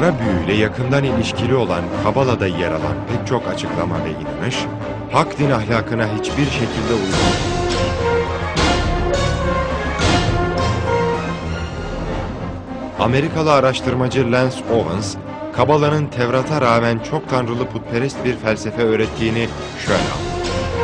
kara büyüyle yakından ilişkili olan Kabala'da yer alan pek çok açıklama ve inanış, hak din ahlakına hiçbir şekilde uygun. Amerikalı araştırmacı Lance Owens, Kabala'nın Tevrat'a rağmen çok tanrılı putperest bir felsefe öğrettiğini şöyle anlatır.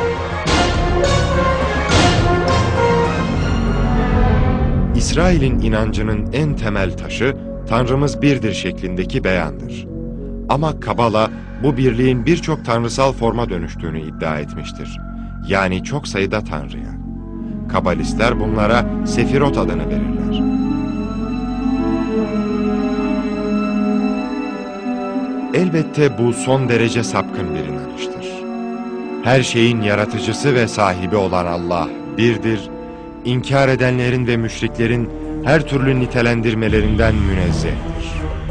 İsrail'in inancının en temel taşı, Tanrımız birdir şeklindeki beyandır. Ama Kabala, bu birliğin birçok tanrısal forma dönüştüğünü iddia etmiştir. Yani çok sayıda tanrıya. Kabalistler bunlara Sefirot adını verirler. Elbette bu son derece sapkın bir inanıştır. Her şeyin yaratıcısı ve sahibi olan Allah birdir, İnkar edenlerin ve müşriklerin her türlü nitelendirmelerinden münezzehtir.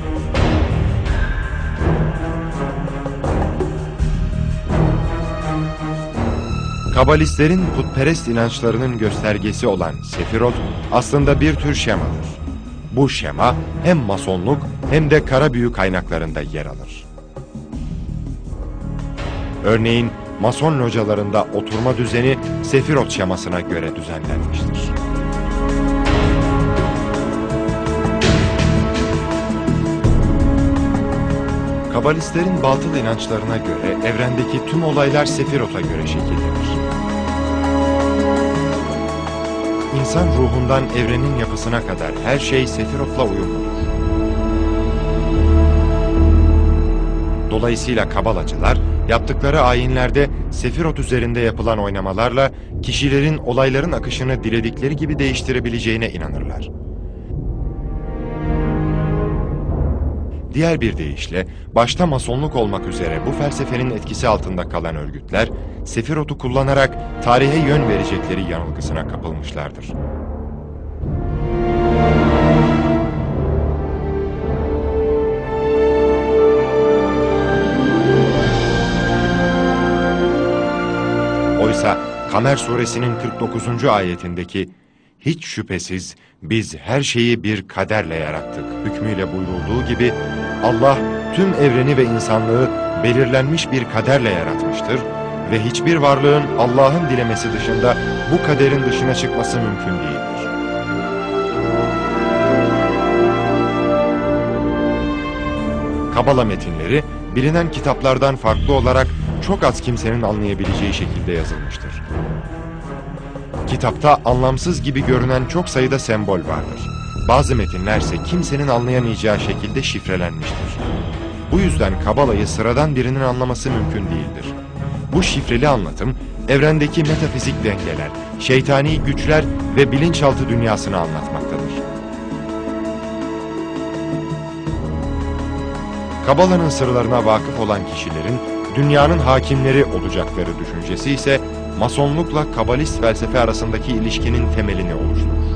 Kabalistlerin putperest inançlarının göstergesi olan Sefirot aslında bir tür şemadır. Bu şema hem masonluk hem de kara büyü kaynaklarında yer alır. Örneğin mason localarında oturma düzeni Sefirot şemasına göre düzenlenmiştir. Kabalistlerin batıl inançlarına göre evrendeki tüm olaylar Sefirot'a göre şekillenir. İnsan ruhundan evrenin yapısına kadar her şey Sefirot'la uyumludur. Dolayısıyla Kabalacılar yaptıkları ayinlerde Sefirot üzerinde yapılan oynamalarla kişilerin olayların akışını diledikleri gibi değiştirebileceğine inanırlar. Diğer bir deyişle, başta masonluk olmak üzere bu felsefenin etkisi altında kalan örgütler, Sefirot'u kullanarak tarihe yön verecekleri yanılgısına kapılmışlardır. Oysa Kamer suresinin 49. ayetindeki "Hiç şüphesiz biz her şeyi bir kaderle yarattık" hükmüyle buyurulduğu gibi Allah tüm evreni ve insanlığı belirlenmiş bir kaderle yaratmıştır ve hiçbir varlığın Allah'ın dilemesi dışında bu kaderin dışına çıkması mümkün değildir. Kabala metinleri bilinen kitaplardan farklı olarak çok az kimsenin anlayabileceği şekilde yazılmıştır. Kitapta anlamsız gibi görünen çok sayıda sembol vardır. Bazı metinlerse kimsenin anlayamayacağı şekilde şifrelenmiştir. Bu yüzden Kabala'yı sıradan birinin anlaması mümkün değildir. Bu şifreli anlatım, evrendeki metafizik dengeler, şeytani güçler ve bilinçaltı dünyasını anlatmaktadır. Kabala'nın sırlarına vakıf olan kişilerin dünyanın hakimleri olacakları düşüncesi ise Masonlukla Kabalist felsefe arasındaki ilişkinin temelini oluşturur.